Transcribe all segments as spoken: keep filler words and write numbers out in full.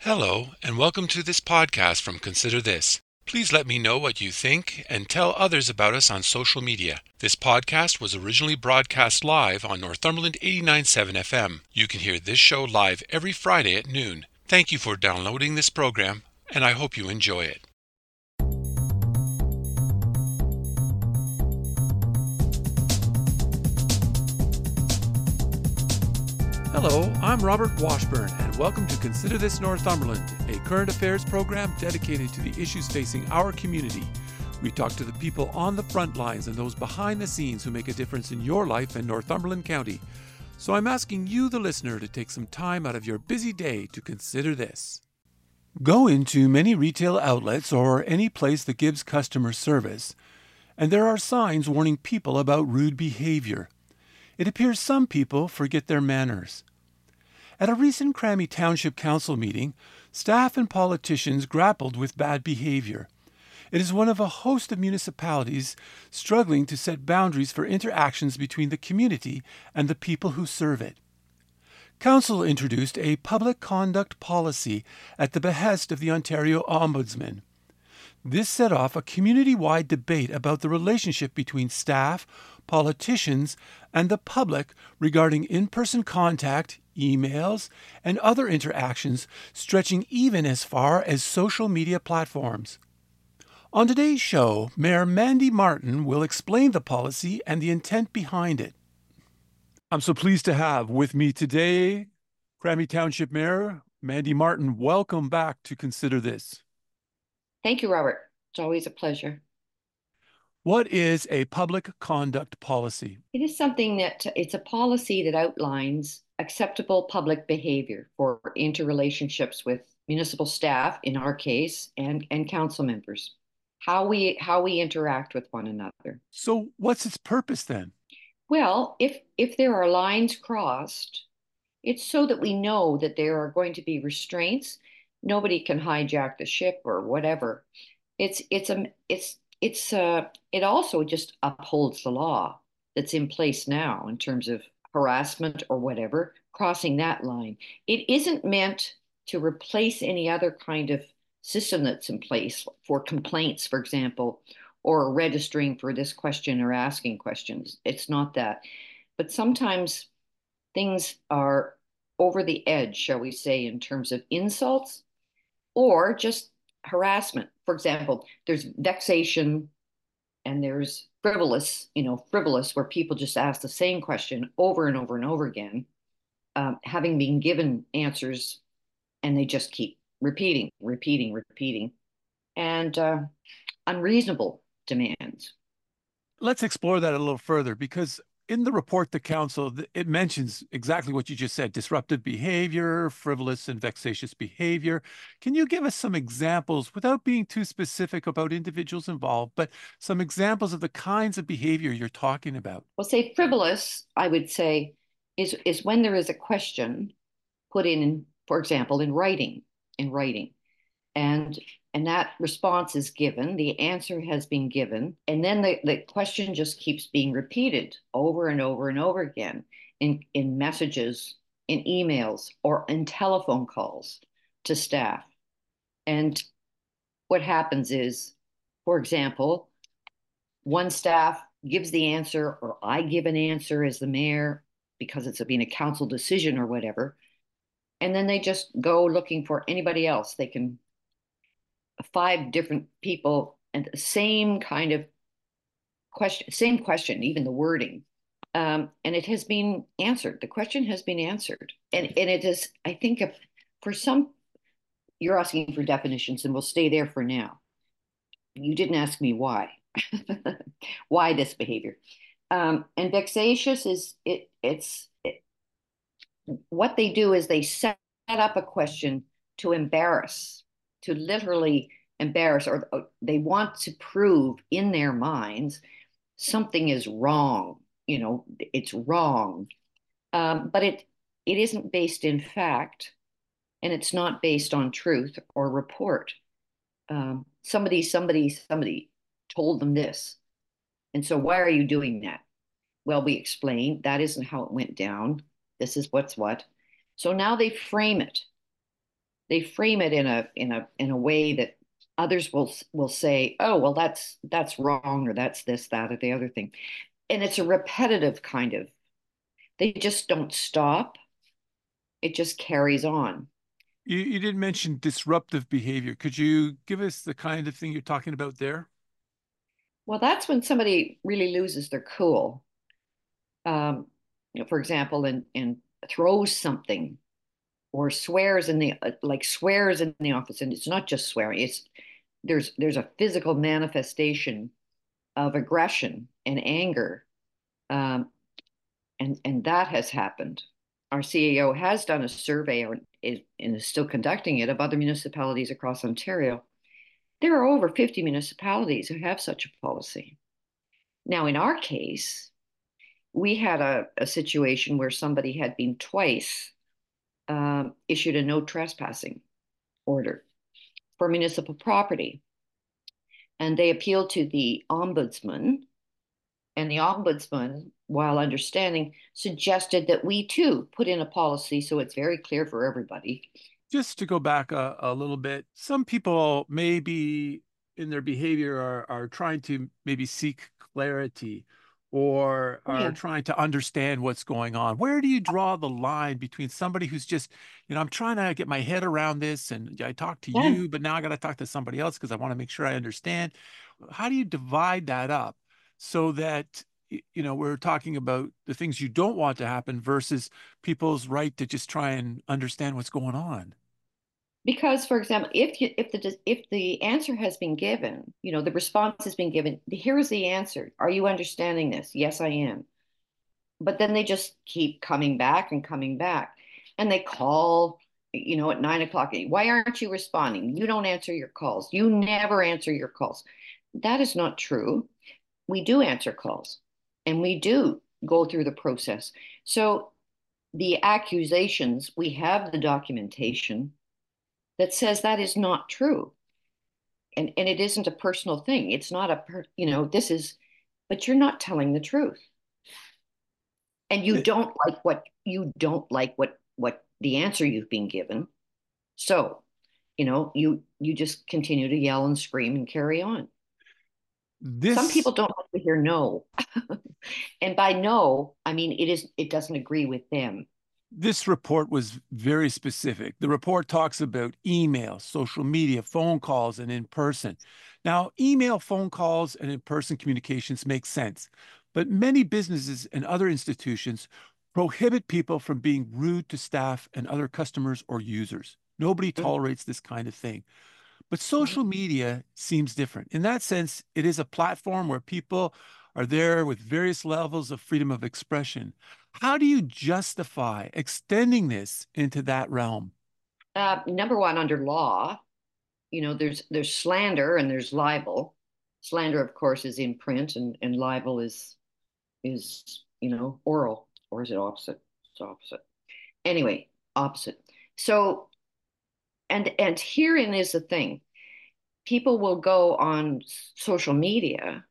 Hello, and welcome to this podcast from Consider This. Please let me know what you think and tell others about us on social media. This podcast was originally broadcast live on Northumberland eighty-nine point seven F M. You can hear this show live every Friday at noon. Thank you for downloading this program, and I hope you enjoy it. Hello, I'm Robert Washburn, and welcome to Consider This Northumberland, a current affairs program dedicated to the issues facing our community. We talk to the people on the front lines and those behind the scenes who make a difference in your life in Northumberland County. So I'm asking you, the listener, to take some time out of your busy day to consider this. Go into many retail outlets or any place that gives customer service, and there are signs warning people about rude behavior. It appears some people forget their manners. At a recent Crammy Township Council meeting, staff and politicians grappled with bad behavior. It is one of a host of municipalities struggling to set boundaries for interactions between the community and the people who serve it. Council introduced a public conduct policy at the behest of the Ontario Ombudsman. This set off a community-wide debate about the relationship between staff, politicians, and the public regarding in-person contact, emails, and other interactions stretching even as far as social media platforms. On today's show, Mayor Mandy Martin will explain the policy and the intent behind it. I'm so pleased to have with me today Crammy Township Mayor Mandy Martin. Welcome back to Consider This. Thank you, Robert. It's always a pleasure. What is a public conduct policy? It is something that it's a policy that outlines acceptable public behavior for interrelationships with municipal staff, in our case, and, and council members. How we how we interact with one another. So what's its purpose then? Well, if if there are lines crossed, it's so that we know that there are going to be restraints. Nobody can hijack the ship or whatever. It's it's a it's it's uh it also just upholds the law that's in place now in terms of harassment or whatever, crossing that line. It isn't meant to replace any other kind of system that's in place for complaints, for example, or registering for this question or asking questions. It's not that. But sometimes things are over the edge, shall we say, in terms of insults or just harassment. For example, there's vexation and there's frivolous, you know, frivolous, where people just ask the same question over and over and over again, um, having been given answers, and they just keep repeating, repeating, repeating, and uh, unreasonable demands. Let's explore that a little further, because in the report to council, it mentions exactly what you just said: disruptive behavior, frivolous and vexatious behavior. Can you give us some examples, without being too specific about individuals involved, but some examples of the kinds of behavior you're talking about? Well, say frivolous, I would say, is, is when there is a question put in, for example, in writing, in writing, and and that response is given, the answer has been given, and then the, the question just keeps being repeated over and over and over again in, in messages, in emails, or in telephone calls to staff. And what happens is, for example, one staff gives the answer, or I give an answer as the mayor because it's been a council decision or whatever, and then they just go looking for anybody else. They can five different people and the same kind of question, same question, even the wording. Um, and it has been answered. The question has been answered. And, and it is, I think, if for some, you're asking for definitions, and we'll stay there for now. You didn't ask me why. Why this behavior? Um, and vexatious is, it, it's, it, what they do is they set up a question to embarrass, to literally embarrass, or, or they want to prove in their minds something is wrong. You know, it's wrong, um, but it it isn't based in fact, and it's not based on truth or report. Um, somebody, somebody, somebody told them this, and so why are you doing that? Well, we explained that isn't how it went down. This is what's what. So now they frame it they frame it in a in a in a way that others will will say, oh, well, that's that's wrong, or that's this, that, or the other thing. And it's a repetitive kind of, they just don't stop. It just carries on. You, you did mention disruptive behavior. Could you give us the kind of thing you're talking about there? Well, that's when somebody really loses their cool. Um, you know, for example, and and throws something or swears in the uh, like swears in the office, and it's not just swearing. It's there's there's a physical manifestation of aggression and anger, um, and and that has happened. Our C A O has done a survey, or is, and is still conducting it, of other municipalities across Ontario. There are over fifty municipalities who have such a policy. Now, in our case, we had a, a situation where somebody had been twice um, issued a no trespassing order for municipal property. And they appealed to the ombudsman. And the ombudsman, while understanding, suggested that we too put in a policy so it's very clear for everybody. Just to go back a, a little bit, some people maybe in their behavior are, are trying to maybe seek clarity or Oh, are yeah. trying to understand what's going on. Where do you draw the line between somebody who's just, you know, I'm trying to get my head around this and I talk to Yeah. you, but now I got to talk to somebody else because I want to make sure I understand. How do you divide that up so that, you know, we're talking about the things you don't want to happen versus people's right to just try and understand what's going on? Because, for example, if you, if the if the answer has been given, you know, the response has been given, here is the answer. Are you understanding this? Yes, I am. But then they just keep coming back and coming back. And they call, you know, at nine o'clock. Why aren't you responding? You don't answer your calls. You never answer your calls. That is not true. We do answer calls and we do go through the process. So the accusations, we have the documentation that says that is not true. And, and it isn't a personal thing. It's not a, per, you know, this is, but you're not telling the truth. And you don't like what you don't like what what the answer you've been given. So, you know, you you just continue to yell and scream and carry on. Some This people don't like to hear no. And by no, I mean it is it doesn't agree with them. this report was very specific. The report talks about email, social media, phone calls, and in person. Now, email, phone calls, and in person communications make sense, but many businesses and other institutions prohibit people from being rude to staff and other customers or users. Nobody tolerates this kind of thing. But social media seems different. In that sense, it is a platform where people are there with various levels of freedom of expression. How do you justify extending this into that realm? Uh, number one, under law, you know, there's there's slander and there's libel. Slander, of course, is in print, and, and libel is is, you know, oral, or is it opposite? It's opposite. Anyway, opposite. So, and and herein is the thing. People will go on social media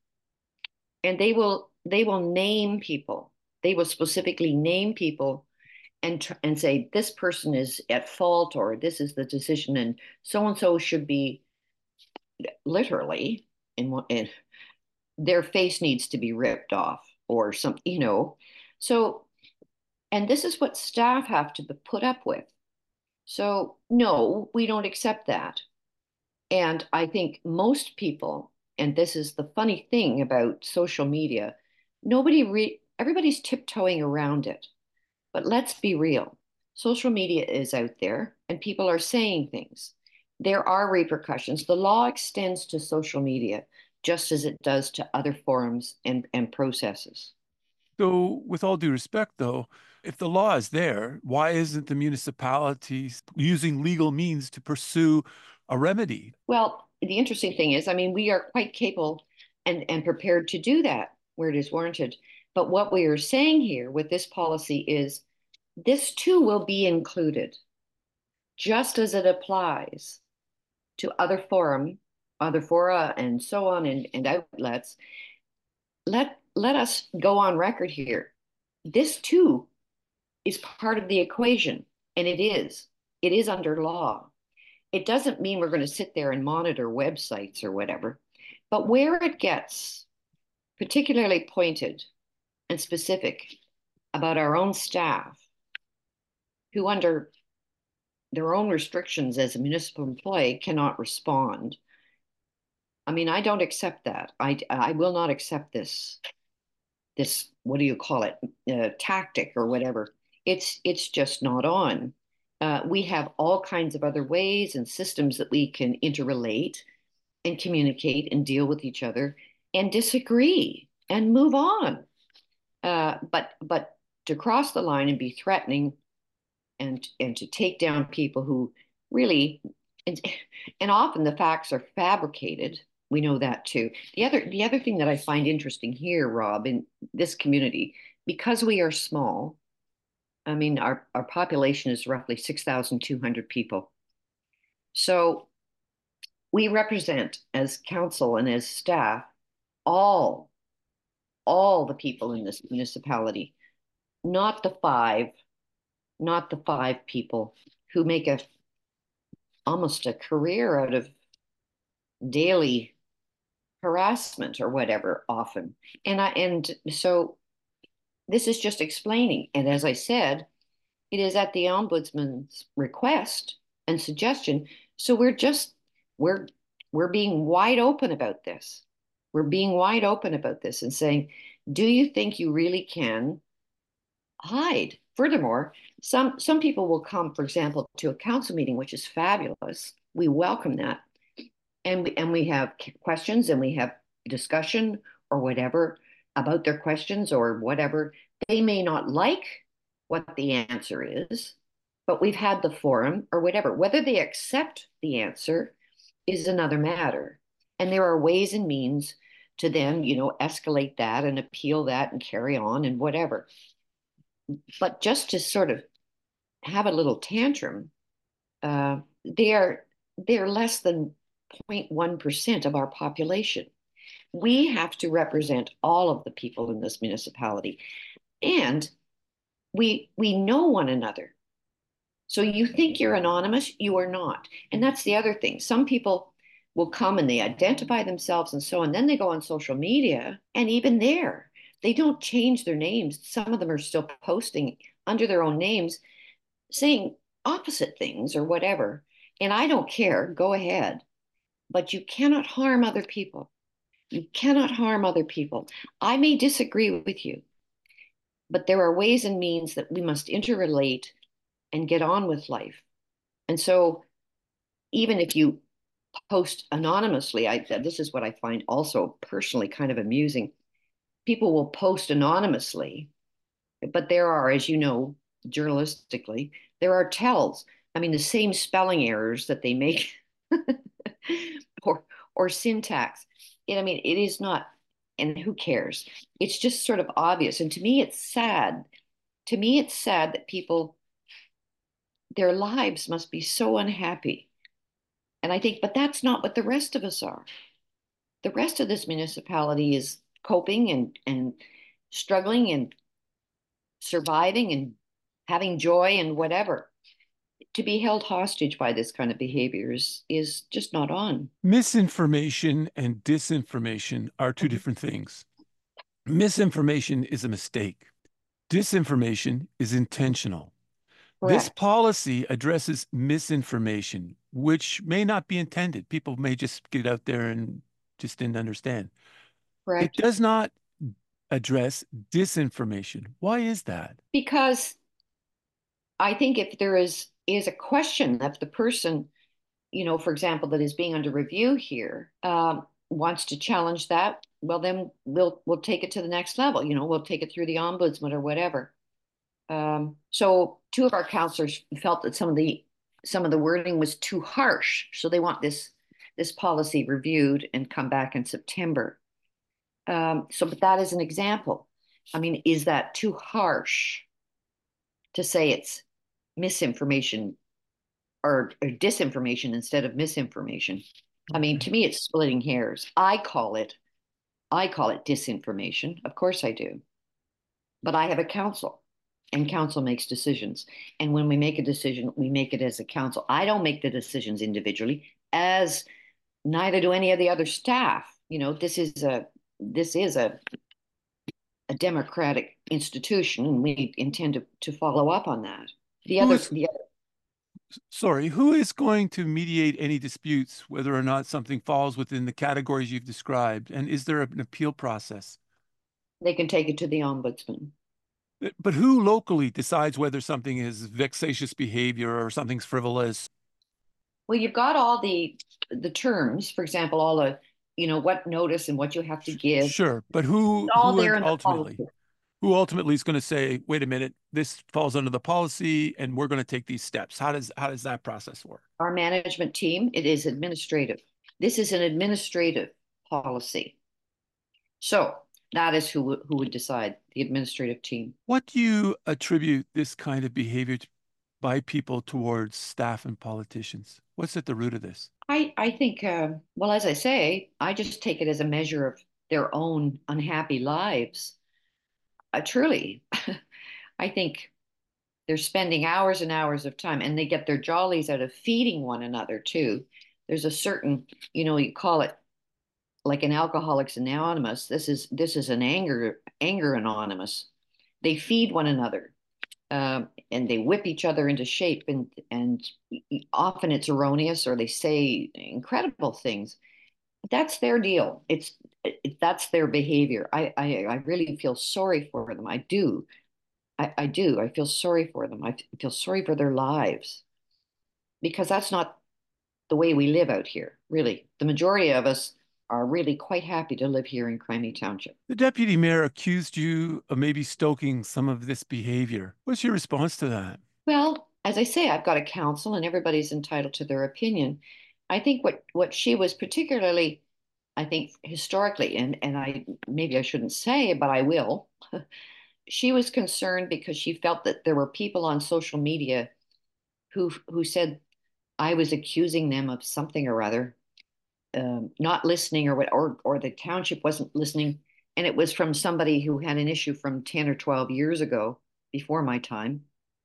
and they will they will name people. They will specifically name people and tr- and say this person is at fault, or this is the decision, and so and so should be, literally, in one in their face needs to be ripped off or something, you know. So, and this is what staff have to put up with. So, no, we don't accept that. And I think most people, and this is the funny thing about social media, nobody re everybody's tiptoeing around it. But let's be real. Social media is out there and people are saying things. There are repercussions. The law extends to social media just as it does to other forums and, and processes. So, with all due respect, though, if the law is there, why isn't the municipality using legal means to pursue a remedy? Well, the interesting thing is, I mean, we are quite capable and, and prepared to do that where it is warranted. But what we are saying here with this policy is this too will be included, just as it applies to other forum, other fora, and so on, and, and outlets. Let let us go on record here. This too is part of the equation, and it is. It is under law. it doesn't mean we're going to sit there and monitor websites or whatever. But where it gets particularly pointed and specific about our own staff who, under their own restrictions as a municipal employee, cannot respond. I mean, I don't accept that. I, I will not accept this, this, what do you call it, uh, tactic or whatever. It's, it's just not on. Uh, we have all kinds of other ways and systems that we can interrelate and communicate and deal with each other and disagree and move on. Uh, but but to cross the line and be threatening and and to take down people who really and, and often the facts are fabricated. We know that too. The other the other thing that I find interesting here, Rob, in this community, because we are small, I mean our, our population is roughly six thousand two hundred people. So we represent as council and as staff all all the people in this municipality, not the five, not the five people who make a almost a career out of daily harassment or whatever often. And I and so this is just explaining. And as I said, it is at the ombudsman's request and suggestion. So we're just we're we're being wide open about this. We're being wide open about this and saying, do you think you really can hide? Furthermore, some some people will come, for example, to a council meeting, which is fabulous. We welcome that. And we, and we have questions and we have discussion or whatever about their questions or whatever. They may not like what the answer is, but we've had the forum or whatever. Whether they accept the answer is another matter. And there are ways and means to then, you know, escalate that and appeal that and carry on and whatever. But just to sort of have a little tantrum, uh, they are they're less than zero point one percent of our population. We have to represent all of the people in this municipality. And we we know one another. So you think you're anonymous, you are not. And that's the other thing. Some people will come and they identify themselves and so on. Then they go on social media, and even there, they don't change their names. Some of them are still posting under their own names, saying opposite things or whatever. And I don't care, go ahead. But you cannot harm other people. You cannot harm other people. I may disagree with you, but there are ways and means that we must interrelate and get on with life. And so even if you post anonymously, I, this is what I find also personally kind of amusing. People will post anonymously, but there are, as you know, journalistically, there are tells. I mean, the same spelling errors that they make or or syntax. And I mean, it is not, and who cares? It's just sort of obvious. And to me, it's sad. To me, it's sad that people, their lives must be so unhappy. And I think, but that's not what the rest of us are. The rest of this municipality is coping and and struggling and surviving and having joy and whatever. To be held hostage by this kind of behavior is, is just not on. Misinformation and disinformation are two different things. Misinformation is a mistake. Disinformation is intentional. Correct. This policy addresses misinformation, which may not be intended. People may just get out there and just didn't understand. Correct. It does not address disinformation. Why is that? Because I think if there is is a question that the person, you know, for example, that is being under review here, um, wants to challenge that, well, then we'll we'll take it to the next level. You know, we'll take it through the ombudsman or whatever. Um, so two of our counselors felt that some of the some of the wording was too harsh, so they want this this policy reviewed and come back in September. Um, so, but that is an example. I mean, is that too harsh to say it's misinformation or, or disinformation instead of misinformation? I mean, to me, it's splitting hairs. I call it, I call it disinformation. Of course I do. But I have a counsel. and council makes decisions. And when we make a decision, we make it as a council. I don't make the decisions individually, as neither do any of the other staff. You know, this is a this is a a democratic institution, and we intend to, to follow up on that. The Who other, is, the other, sorry, who is going to mediate any disputes, whether or not something falls within the categories you've described? And is there an appeal process? they can take it to the ombudsman. But but who locally decides whether something is vexatious behavior or something's frivolous? Well, you've got all the the terms, for example, all the, you know, what notice and what you have to give. Sure, but who It's all who there would in the ultimately policy. who ultimately is going to say, wait a minute, this falls under the policy and we're going to take these steps? How does how does that process work? Our management team, it is administrative. This is an administrative policy. So that is who who would decide, the administrative team. What do you attribute this kind of behavior to, by people towards staff and politicians? What's at the root of this? I I think, uh, well, as I say, I just take it as a measure of their own unhappy lives. Uh, truly, I think they're spending hours and hours of time, and they get their jollies out of feeding one another too. There's a certain, you know, you call it like an Alcoholics Anonymous. This is this is an anger anger anonymous. They feed one another, um, and they whip each other into shape, and and often it's erroneous, or they say incredible things. That's their deal. It's it, that's their behavior. I, I I really feel sorry for them. I do. I, I do. I feel sorry for them. I feel sorry for their lives, because that's not the way we live out here, really. The majority of us are really quite happy to live here in Crimey Township. The deputy mayor accused you of maybe stoking some of this behavior. What's your response to that? Well, as I say, I've got a council and everybody's entitled to their opinion. I think what what she was particularly, I think historically, and and I maybe I shouldn't say, but I will. She was concerned because she felt that there were people on social media who who said I was accusing them of something or other, um, not listening, or what, or or the township wasn't listening, and it was from somebody who had an issue from ten or twelve years ago, before my time.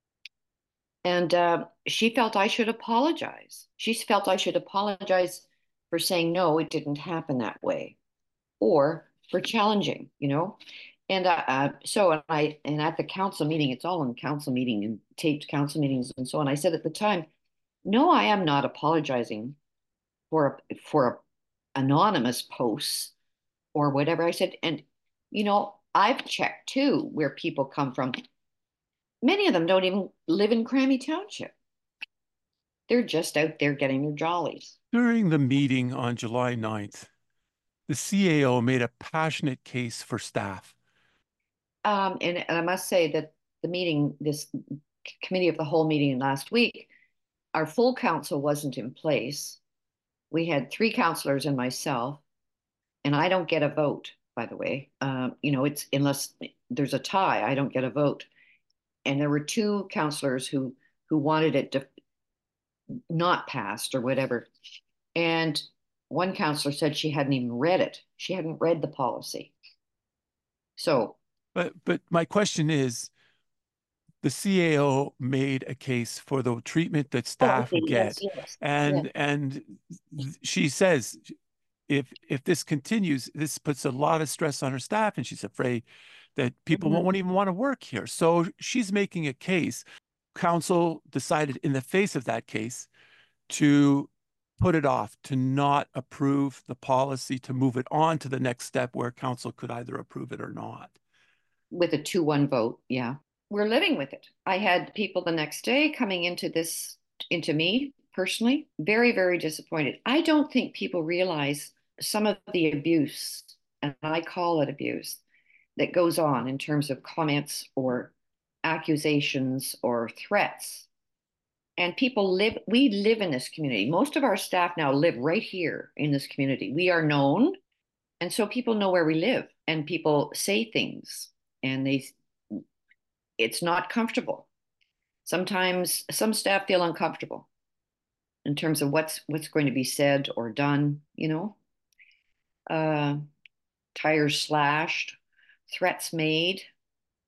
And uh, she felt I should apologize. She felt I should apologize for saying, no, it didn't happen that way, or for challenging, you know? And uh, uh, so, and I, and at the council meeting, it's all in council meeting and taped council meetings and so on. I said at the time, no, I am not apologizing for a, for a anonymous posts or whatever. I said, and you know, I've checked too where people come from. Many of them don't even live in Crammy Township. They're just out there getting their jollies. During the meeting on July ninth, the C A O made a passionate case for staff. Um, and, and I must say that the meeting, this committee of the whole meeting last week, our full council wasn't in place. We had three councillors and myself, and I don't get a vote, by the way. Um, you know, it's unless there's a tie, I don't get a vote. And there were two councillors who who wanted it to not passed or whatever. And one councillor said she hadn't even read it. She hadn't read the policy. So, But but my question is, the C A O made a case for the treatment that oh, staff okay, yes, get. yes, yeah. And and she says if if this continues, this puts a lot of stress on her staff, and she's afraid that people Mhm. won't even want to work here. So she's making a case. Council decided in the face of that case to put it off, to not approve the policy, to move it on to the next step where council could either approve it or not. With a two one vote, yeah. We're living with it. I had people the next day coming into this, into me personally, very, very disappointed. I don't think people realize some of the abuse, and I call it abuse, that goes on in terms of comments or accusations or threats. And people live, we live in this community. Most of our staff now live right here in this community. We are known. And so people know where we live, and people say things, and they, it's not comfortable. Sometimes some staff feel uncomfortable in terms of what's what's going to be said or done, you know. Uh, tires slashed, threats made.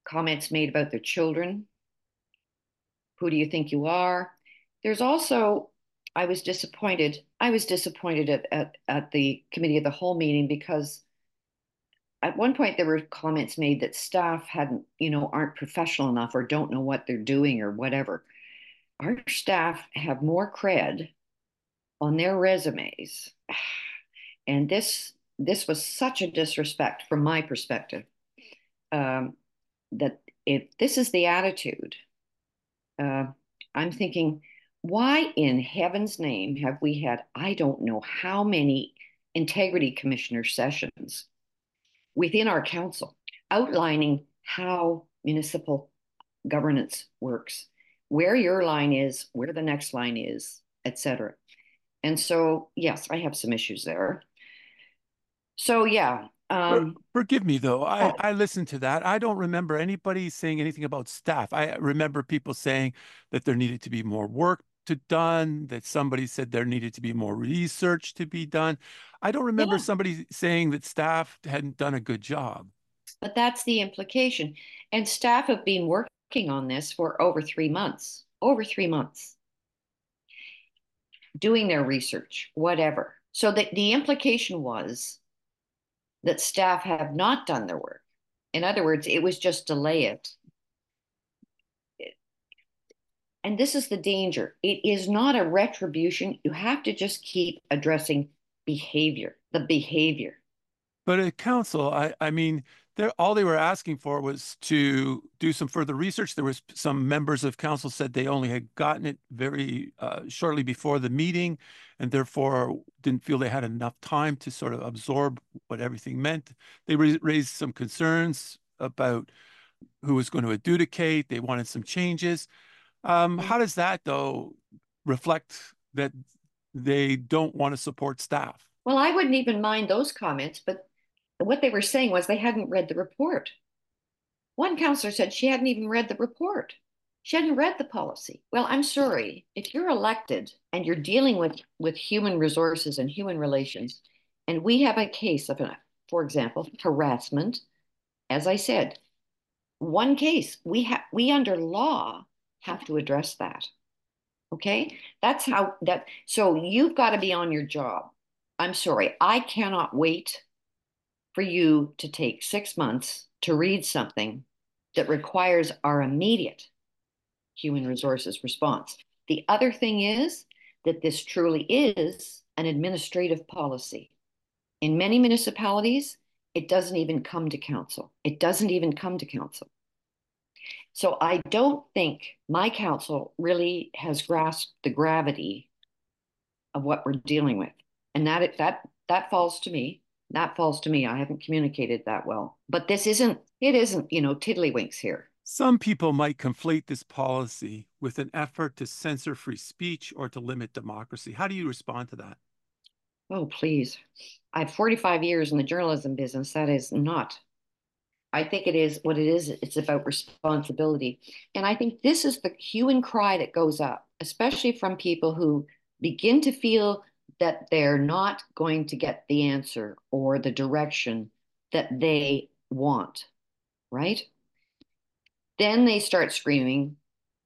comments made about their children. Who do you think you are? There's also, I was disappointed. I was disappointed at, at, at the committee of the whole meeting because at one point there were comments made that staff hadn't, you know, aren't professional enough or don't know what they're doing or whatever. Our staff have more cred on their resumes. And this this was such a disrespect from my perspective, um, that if this is the attitude, uh, I'm thinking, why in heaven's name have we had, I don't know how many integrity commissioner sessions within our council outlining how municipal governance works, where your line is, where the next line is, et cetera. And so, yes, I have some issues there. So, yeah. For, Um, forgive me though. I, oh, I listened to that. I don't remember anybody saying anything about staff. I remember people saying that there needed to be more work to done, that somebody said there needed to be more research to be done. I don't remember yeah, somebody saying that staff hadn't done a good job. but that's the implication. And staff have been working on this for over three months, over three months, doing their research, whatever. So the, the implication was that staff have not done their work. In other words, it was just delay it. And this is the danger. It is not a retribution. You have to just keep addressing behavior, the behavior. But at council, I, I mean, they're, all they were asking for was to do some further research. There was some members of council said they only had gotten it very uh, shortly before the meeting, and therefore didn't feel they had enough time to sort of absorb what everything meant. They raised some concerns about who was going to adjudicate. They wanted some changes. Um, how does that, though, reflect that they don't want to support staff? Well, I wouldn't even mind those comments, but what they were saying was they hadn't read the report. One counselor said she hadn't even read the report. She hadn't read the policy. Well, I'm sorry. If you're elected and you're dealing with, with human resources and human relations, and we have a case of, a, for example, harassment, as I said, one case, we have we under law have to address that. Okay? That's how that so you've got to be on your job. I'm sorry. I cannot wait for you to take six months to read something that requires our immediate human resources response. The other thing is that this truly is an administrative policy. In many municipalities, it doesn't even come to council. It doesn't even come to council. So I don't think my council really has grasped the gravity of what we're dealing with. And that that that falls to me. That falls to me. I haven't communicated that well. But this isn't, it isn't, you know, tiddlywinks here. Some people might conflate this policy with an effort to censor free speech or to limit democracy. How do you respond to that? Oh, please. I have forty-five years in the journalism business. That is not. I think it is what it is. It's about responsibility. And I think this is the hue and cry that goes up, especially from people who begin to feel that they're not going to get the answer or the direction that they want, right? Then they start screaming,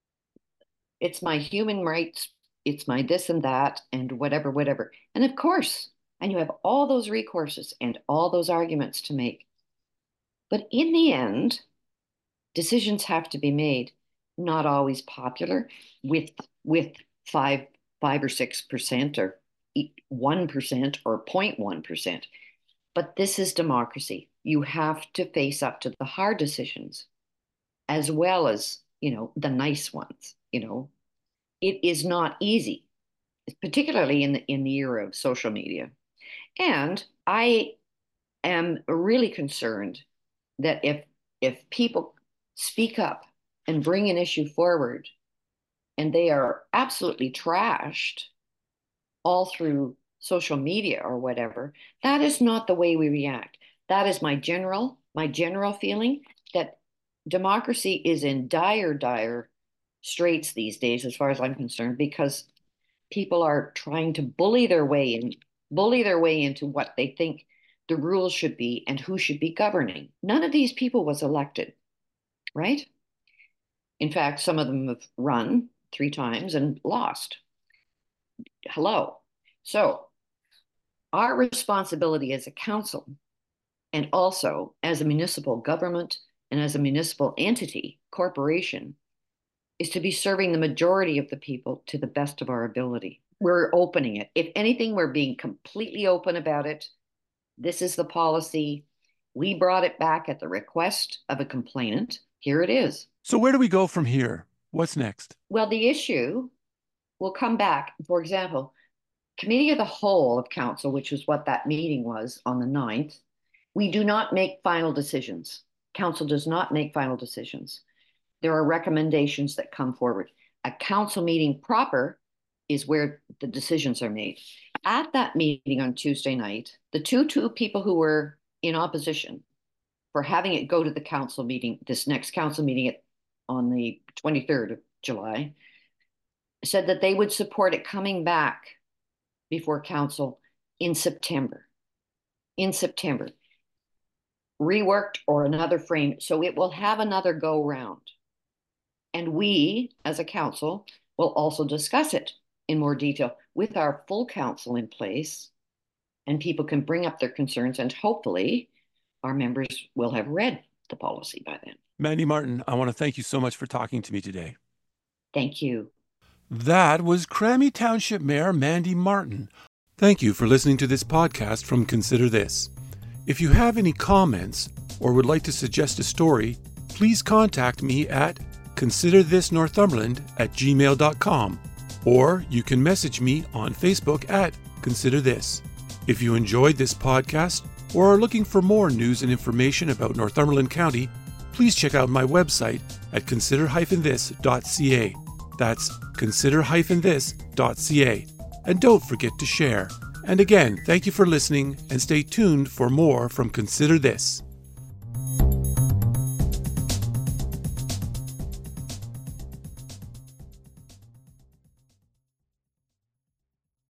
it's my human rights, it's my this and that, and whatever, whatever. And of course, and you have all those recourses and all those arguments to make. But in the end, decisions have to be made, not always popular, with with five five or six percent or one percent or zero point one percent. But this is democracy. You have to face up to the hard decisions as well as, you know, the nice ones. You know, it is not easy, particularly in the in the era of social media. And I am really concerned that if if people speak up and bring an issue forward and they are absolutely trashed all through social media or whatever, that is not the way we react. That is my general my general feeling that democracy is in dire dire straits these days as far as I'm concerned because people are trying to bully their way in bully their way into what they think the rules should be and who should be governing. None of these people was elected. right? In fact, some of them have run three times and lost. Hello. So our responsibility as a council and also as a municipal government and as a municipal entity, corporation, is to be serving the majority of the people to the best of our ability. We're opening it. If anything, we're being completely open about it. This is the policy. We brought it back at the request of a complainant. Here it is. So where do we go from here? What's next? Well, the issue will come back. For example, Committee of the Whole of Council, which was what that meeting was on the ninth, we do not make final decisions. Council does not make final decisions. There are recommendations that come forward. A council meeting proper is where the decisions are made. At that meeting on Tuesday night, the two two people who were in opposition for having it go to the council meeting, this next council meeting at, on the twenty-third of July, said that they would support it coming back before council in September. In September. Reworked or another frame, so it will have another go round. And we, as a council, will also discuss it in more detail with our full council in place, and people can bring up their concerns, and hopefully our members will have read the policy by then. Mandy Martin, I want to thank you so much for talking to me today. Thank you. That was Crammy Township Mayor Mandy Martin. Thank you for listening to this podcast from Consider This. If you have any comments or would like to suggest a story, please contact me at considerthisnorthumberland at gmail dot com, or you can message me on Facebook at Consider This. If you enjoyed this podcast or are looking for more news and information about Northumberland County, please check out my website at consider dash this dot c a. That's consider dash this dot c a. And don't forget to share. And again, thank you for listening, and stay tuned for more from Consider This.